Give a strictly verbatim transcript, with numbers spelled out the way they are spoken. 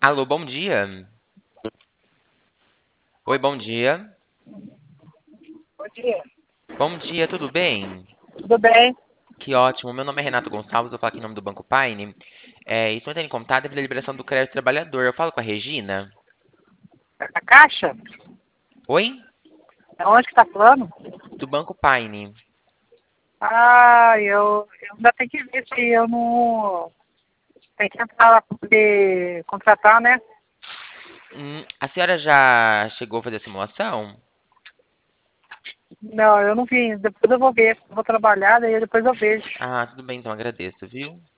Alô, bom dia. Oi, bom dia. Bom dia. Bom dia, tudo bem? Tudo bem? Que ótimo. Meu nome é Renato Gonçalves, eu falo aqui em nome do Banco Paine. É, estou entrando em contato devido à liberação do crédito trabalhador. Eu falo com a Regina? A caixa? Oi? É onde que tá falando? Do Banco Paine. Ah, eu, eu ainda tenho que ver se eu não. Tem que entrar lá para poder contratar, né? Hum, a senhora já chegou a fazer a simulação? Não, eu não vi. Depois eu vou ver. Eu vou trabalhar, daí depois eu vejo. Ah, tudo bem, então agradeço, viu?